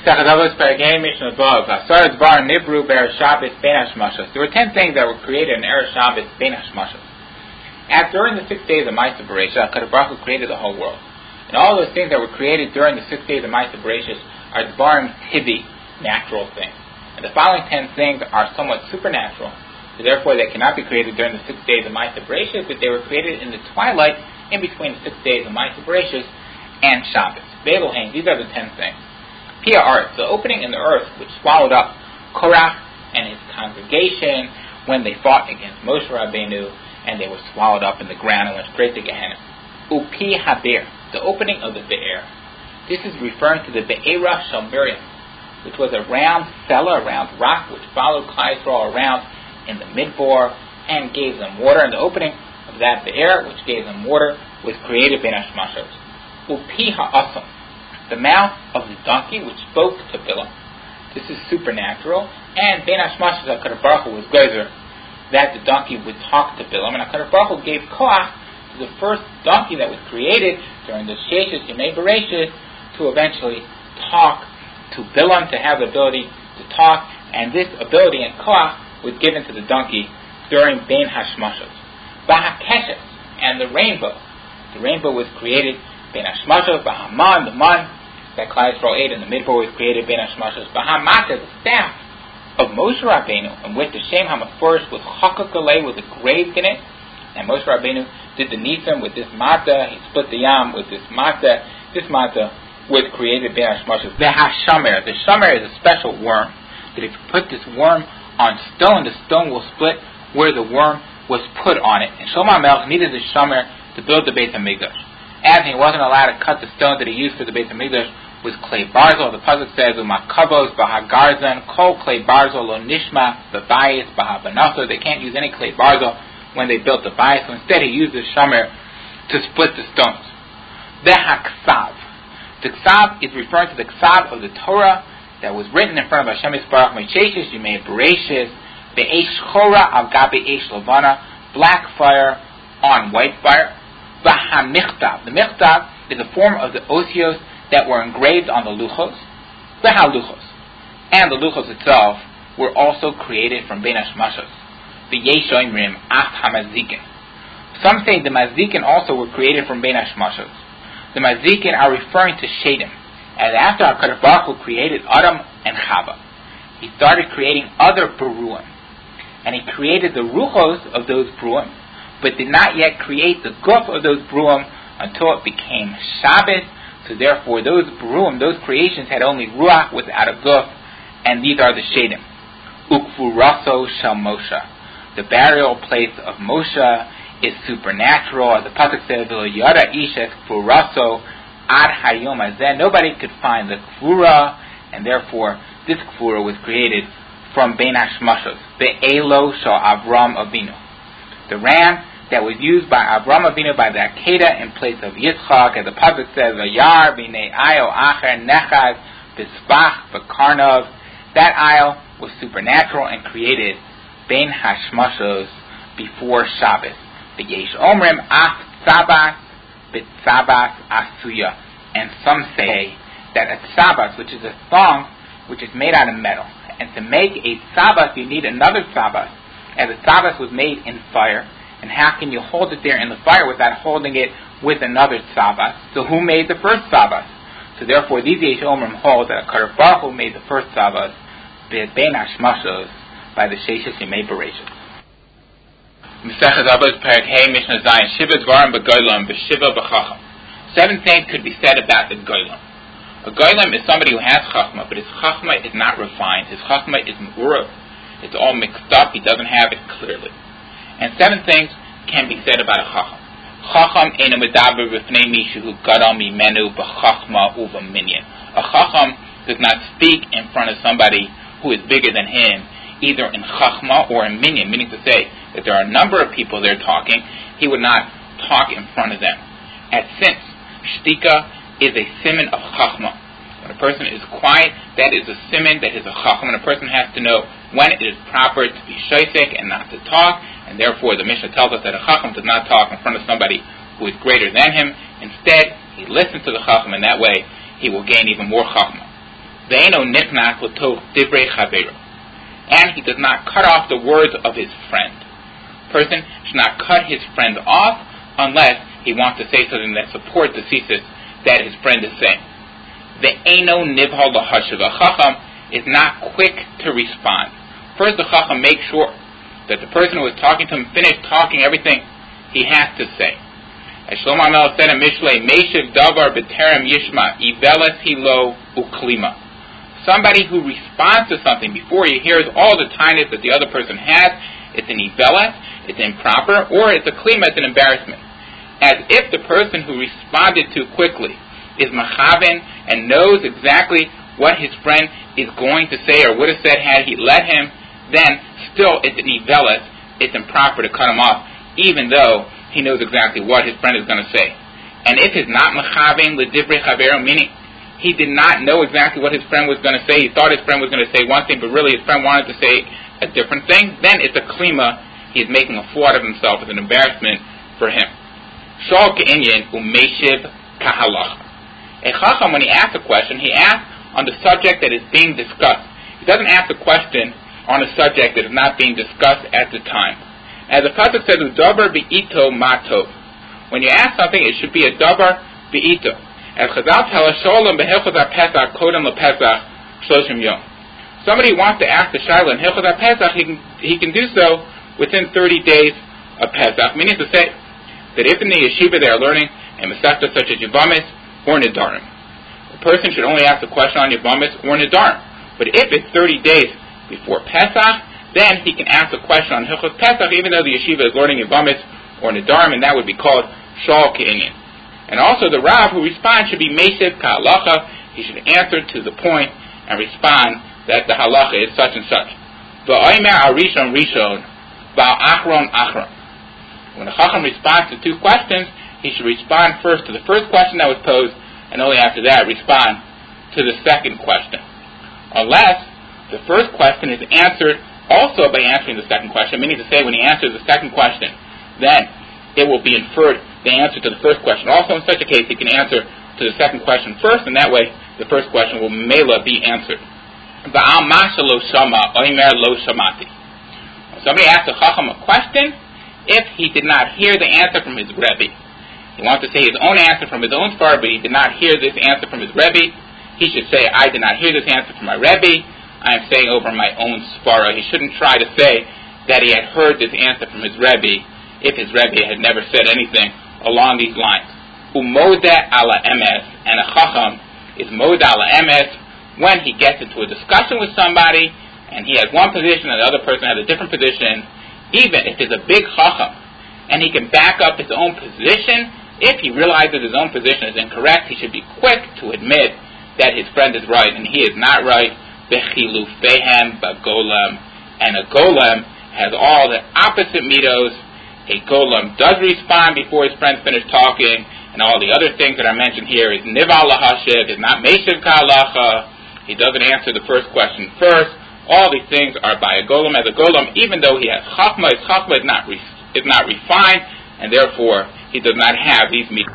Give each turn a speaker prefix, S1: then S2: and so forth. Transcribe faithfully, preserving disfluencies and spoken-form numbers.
S1: There were ten things that were created in Erev Shabbos Ben Hashmashos. After during the six days of Ma'aseh Bereishis, HaKadosh Baruch Hu created the whole world. And all those things that were created during the six days of Ma'aseh Bereishis are Dvarim Tibi, natural things. And the following ten things are somewhat supernatural. So therefore they cannot be created during the six days of Ma'aseh Bereishis, but they were created in the twilight in between the six days of Ma'aseh Bereishis and Shabbos. Be'elohim, these are the ten things. Pia Aretz, the opening in the earth which swallowed up Korach and his congregation when they fought against Moshe Rabbeinu, and they were swallowed up in the ground and went straight to Gehenna. Upi Haber, the opening of the Be'er. This is referring to the Be'era Shel Miriam, which was a round cellar, a round rock, which followed Klal Yisrael around in the Midbar and gave them water. And the opening of that Be'er, which gave them water, was created Ben Hashmashos. Upi Ha'asam, the mouth of the donkey which spoke to Bilam. This is supernatural. And Ben Hashmashos, HaKadosh Baruch Hu was geyser that the donkey would talk to Bilam. And HaKadosh Baruch Hu gave koach to the first donkey that was created during the Sheshes Yemei Bereishis to eventually talk to Bilam, to have the ability to talk. And this ability and koach was given to the donkey during Ben Hashmashos. Bahakeshes, and the rainbow. The rainbow was created Ben Hashmashos. Bahaman, the man that Klal Yisrael ate in the Midbar was created Ben Hashmashos. Bahamata, the staff of Moshe Rabbeinu, and with the Shem HaMaforesh was Chakak Alei, was engraved in it. And Moshe Rabbeinu did the Nisim with this Mata. He split the Yam with this Mata. This Mata was created Ben Hashmashos. The Hashamer, the Shamer is a special worm that if you put this worm on stone, the stone will split where the worm was put on it. And Shlomo HaMelech needed the Shamer to build the Beit HaMikdash. As he wasn't allowed to cut the stone that he used for the Beit HaMikdash was clay barzel. The pasuk says, "Umakavos b'hagarzan kol clay barzel lo nishma b'bayis b'habanaso." They can't use any clay barzel when they built the bayis. So instead, he used the shamer to split the stones. The haksav. The ksav is referring to the ksav of the Torah that was written in front of Hashem Yisparach Meisheshes Yemei Bereishis be'esh chora al gabi esh levana, black fire on white fire. V'hamichtav. The michtav is a form of the osios that were engraved on the luchos. V'haluchos. And the luchos itself were also created from Ben Hashmashos. V'yesh oimrim ach hamazikin. Some say the mazikin also were created from Ben Hashmashos. The mazikin are referring to Shadim. And after HaKadosh Baruch Hu created Adam and Chava, he started creating other Beruim. And he created the ruchos of those Beruim, but did not yet create the guf of those Beruim until it became Shabbos. So therefore, those Beruim, those creations, had only Ruach without a guf, and these are the Shadim. Ukvuraso shel Moshe. The burial place of Moshe is supernatural. As the pasuk says, "V'lo yada ish es kfuraso ad hayom hazeh." Nobody could find the kfura, and therefore this kfura was created from Ben Hashmashos. Be'elo shel Avram Avinu. The ram that was used by Avram Avinu by the Akedah in place of Yitzchak, as the pasuk says, "Vayar b'nei ayo acher nechaz b'sbach b'karnov." That isle was supernatural and created Ben Hashmashos before Shabbos. V'yesh omrim ach tzabas b'tzabas asuya. And some say that a tzabas, which is a thong, which is made out of metal, and to make a tzabas you need another tzabas, as a tzabas was made in fire. And how can you hold it there in the fire without holding it with another tzabas? So who made the first tzabas? So therefore, these Yesh Omrim hold that HaKadosh Baruch Hu made the first tzabas Ben Hashmashos by the Sheshes Yemei Bereishis. Mesechus Avos Perek Hey Mishnah Zayin Shiva Dvarim B'Goylam B'Shiva B'Chacham. Seven things could be said about the Goylam. A Goylam is somebody who has Chachma, but his Chachma is not refined. His Chachma is M'urav. It's all mixed up. He doesn't have it clearly. And seven things can be said about a Chacham. Chacham enu medaber b'fnei mishu hu gadol mimenu b'chachma u'v'minyan. A Chacham does not speak in front of somebody who is bigger than him, either in Chachma or in minyan, meaning to say that there are a number of people there talking, he would not talk in front of them. And since shtika is a siman of Chachma, when a person is quiet, that is a siman, that is a Chacham, and a person has to know when it is proper to be shosek and not to talk. And therefore, the Mishnah tells us that a Chacham does not talk in front of somebody who is greater than him. Instead, he listens to the Chacham, and that way he will gain even more Chachma. Ve'eno nitnach l'tov divrei chaveru. And he does not cut off the words of his friend. Person should not cut his friend off unless he wants to say something that supports the thesis that his friend is saying. Ve'eno nivhal l'hashiv. A chacham is not quick to respond. First, the chacham makes sure that the person who is talking to him finished talking everything he has to say. As Shlomo HaMelech said in Mishlei, Meishiv davar b'terem yishma, iveles hilo uklima. Somebody who responds to something before he hears all the tinus that the other person has, it's an iveles, it's improper, or it's a klima, it's an embarrassment. As if the person who responded too quickly is machaven and knows exactly what his friend is going to say or would have said had he let him, then still it's an iveles, it's improper to cut him off, even though he knows exactly what his friend is going to say. And if he's not machaven l'divrei chaveru, meaning he did not know exactly what his friend was going to say, he thought his friend was going to say one thing, but really his friend wanted to say a different thing, then it's a klima, he is making a fool out of himself, it's an embarrassment for him. Shol ke'inyan u'meishiv kahalacha. A chacham, when he asks a question, he asks on the subject that is being discussed. He doesn't ask a question on a subject that is not being discussed at the time. As the pasuk says, "Udavar be'ito matov." When you ask something, it should be a davar be'ito. As Chazal tell us, "Sholem behilchos haPesach kodem lePesach shloshim yom." Somebody wants to ask the shayla in Hilchos haPesach, he can he can do so within thirty days of Pesach. Meaning to say that if in the yeshiva they are learning a masechta such as Yevamis or Nedarim, a person should only ask the question on Yevamis or Nedarim. But if it's thirty days before Pesach, then he can ask a question on Hilchos Pesach, even though the yeshiva is learning Yevamis or Nedarim, and that would be called Shol Ke'inyan. And also the Rav who responds should be Meisiv Ka'alacha. He should answer to the point and respond that the halacha is such and such. V'oimer arishon rishon, v'achron achron. When the chacham responds to two questions, he should respond first to the first question that was posed, and only after that respond to the second question. Unless the first question is answered also by answering the second question, meaning to say when he answers the second question, then it will be inferred the answer to the first question. Also in such a case, he can answer to the second question first, and that way the first question will mela be answered. When somebody asks a chacham a question, if he did not hear the answer from his rebbe, he wants to say his own answer from his own svara, but he did not hear this answer from his rebbe, he should say, I did not hear this answer from my rebbe, I am saying over my own svara. He shouldn't try to say that he had heard this answer from his rebbe if his rebbe had never said anything along these lines. Umoda ala emes, and a chacham is moda ala emes when he gets into a discussion with somebody and he has one position and the other person has a different position, even if it's a big chacham, and he can back up his own position. If he realizes his own position is incorrect, he should be quick to admit that his friend is right and he is not right. Bechilufehem bagolam, and a golem has all the opposite midos. A golem does respond before his friend finished talking, and all the other things that are mentioned here is nival lahashiv, is not meishiv ka'alacha. He doesn't answer the first question first. All these things are by a golem. As a golem, even though he has chachma, his chachma is not re- is not refined, and therefore he does not have these midos.